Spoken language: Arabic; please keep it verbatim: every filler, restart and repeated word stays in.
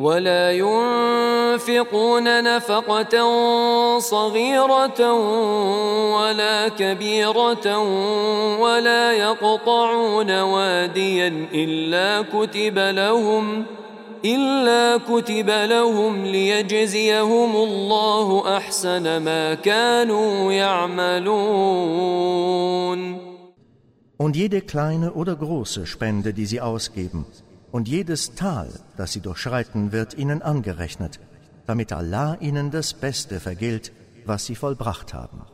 ولا ينفقون نفقة صغيرة ولا كبيرة ولا يقطعون واديا إلا كتب لهم إلا كتب لهم ليجزيهم الله أحسن ما كانوا يعملون. Und jede kleine oder große Spende, die sie ausgeben, und jedes Tal, das sie durchschreiten, wird ihnen angerechnet, damit Allah ihnen das Beste vergilt, was sie vollbracht haben.